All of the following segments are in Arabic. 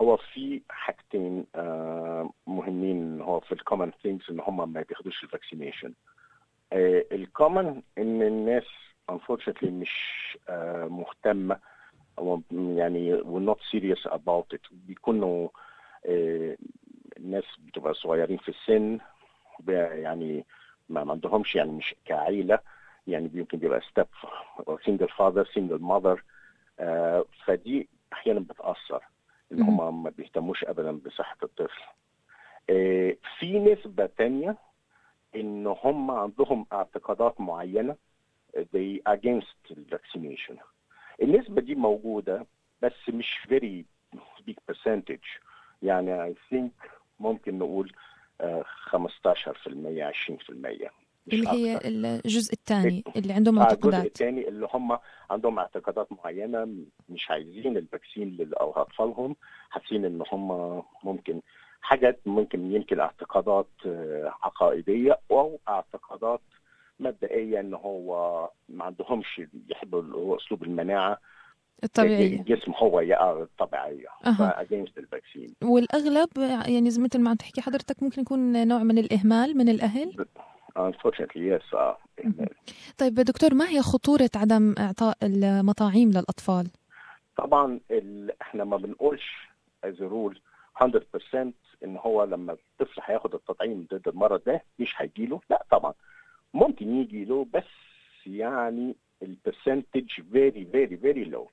هو في حاجتين مهمين هو في الكومن ثينجز ان هم ما بياخدوش الفاكسينيشن. الكومن ان الناس unfortunately مش مهتمه أو يعني we're not serious about it. بيكونوا الناس بتبقى صغيرين في السن، يعني ما عندهمش يعني مش كعيله، يعني يمكن بيبقى ستيب سنجل فاذر سنجل ماذر، فدي احيانا بتاثر ان هم ما بيهتموش ابدا بصحه الطفل. في نسبه تانية ان هم عندهم اعتقادات معينه they against vaccination. النسبه دي موجوده بس مش very big percentage، يعني I think ممكن نقول 15% 20%، مش اللي هي أكتر. الجزء الثاني اللي عندهم الجزء معتقدات. الثاني اللي هم عندهم اعتقادات معينة، مش عايزين الفاكسين لأطفالهم، حاسين ان هم ممكن حاجات يمكن اعتقادات عقائدية او اعتقادات مبدئية ان هو ما عندهمش يحبوا اسلوب المناعة الطبيعية، الجسم هو الطبيعية فاجينست الفاكسين. والأغلب يعني مثل ما عم تحكي حضرتك ممكن يكون نوع من الإهمال من الأهل. Unfortunately yes. طيب دكتور، ما هي خطورة عدم إعطاء المطاعيم للأطفال؟ طبعا احنا ما بنقولش as a rule 100% ان هو لما الطفل هياخد التطعيم ضد المرض ده مش هيجيله، لا طبعا ممكن يجي له، بس يعني البرسنتج very very very low.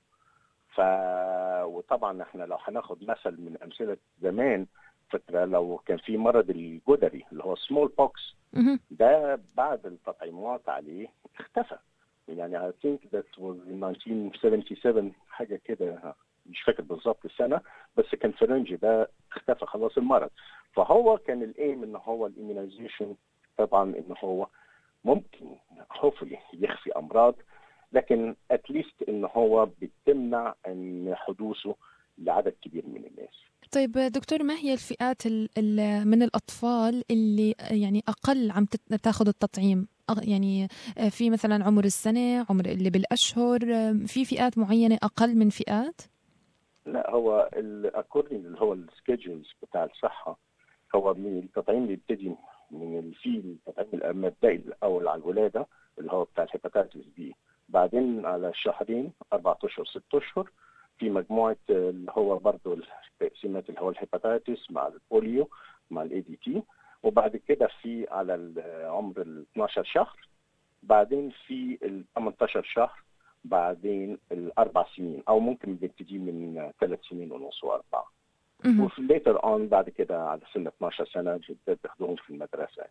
وطبعا احنا لو هناخد مثل من امثله زمان، فكره لو كان في مرض الجدري اللي هو سمول بوكس، ده بعد التطعيمات عليه اختفى. يعني I think that was in 1977 حاجه كده، مش فاكر بالظبط السنه، بس كان في الرينج ده اختفى خلاص المرض. فهو كان الايم ان هو الاميونيزيشن طبعا ان هو ممكن hopefully يخفي امراض، لكن اتليست ان هو بتمنع ان حدوثه لعدد كبير من الناس. طيب دكتور، ما هي الفئات من الأطفال اللي يعني أقل عم تاخذ التطعيم؟ يعني في مثلا عمر السنة، عمر اللي بالأشهر، في فئات معينة أقل من فئات؟ لا، هو اكوردنج اللي هو السكيدجولز بتاع الصحة، هو من التطعيم اللي يبتدي من التطعيم المبدئي الأول على الولادة اللي هو بتاع الهيباتيتس بي، بعدين على شهرين 4 أشهر 6 أشهر في مجموعة اللي هو برضه التقسيمات اللي هو الهيباتيتس مع البوليو مع الاي دي تي، وبعد كده في على العمر ال 12 شهر، بعدين في ال 18 شهر، بعدين الأربع سنين، أو ممكن بيبتدي من 3 سنين ونص و4، وفي later on بعد كده على سن 12 سنة بياخدوهم في المدرسة.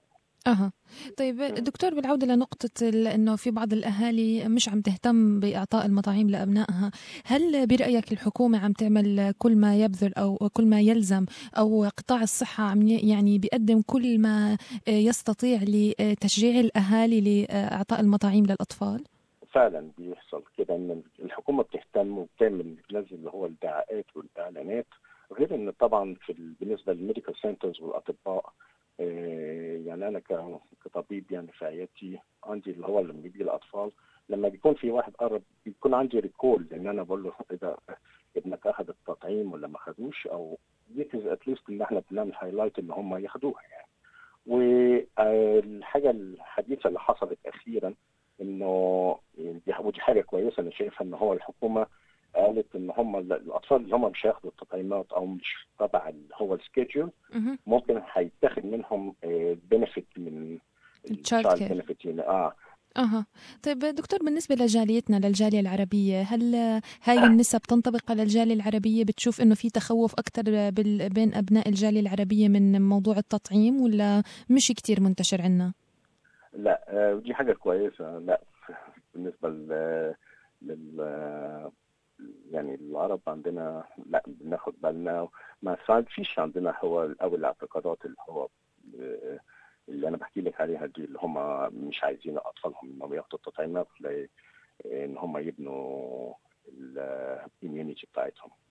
طيب دكتور، بالعودة لنقطة إنه في بعض الأهالي مش عم تهتم بإعطاء المطاعيم لأبنائها، هل برأيك الحكومة عم تعمل كل ما يبذل أو كل ما يلزم، أو قطاع الصحة عم يعني بيقدم كل ما يستطيع لتشجيع الأهالي لإعطاء المطاعيم للأطفال؟ فعلا بيحصل كده ان الحكومة بتهتم وبتعمل بتنزل اللي هو الدعايات والإعلانات، غير ان طبعا بالنسبة للميديكال سنترز والأطباء. يعني انا كطبيب يعني في عيادتي عندي اللي هو لما بيجي الاطفال، لما بيكون في واحد قرب بيكون عندي ريكول، لان انا بقول له اذا ابنك اخذ التطعيم ولا ما اخذوش، او ذيك اتليست ان احنا بنعمل هايلايت ان هم ياخدوها يعني. والحاجه الحديثه اللي حصلت اخيرا انه ودي حاجه كويسه انا شايفها، ان هو الحكومه قالت ان هم الاطفال اللي هم مش هياخدوا التطعيمات او مش تبع اللي هو السكيدجول ممكن هيتاخد منهم بنفيت من التشايلد بنفيت هنا. طيب دكتور، بالنسبة لجاليتنا للجالية العربية، هل هاي النسب تنطبق على الجالية العربية؟ بتشوف إنه في تخوف أكتر بين أبناء الجالية العربية من موضوع التطعيم، ولا مش كتير منتشر عنا؟ لا، دي حاجة كويسة. لا، بالنسبة يعني العرب عندنا لا بناخد بالنا، ما فيش عندنا هو أو الاعتقادات اللي هو اللي انا بحكي لك عليها دي، اللي هم مش عايزين اطفالهم انهم ياخدوا التطعيمات ان هم يبنوا الاميونيتي بتاعتهم.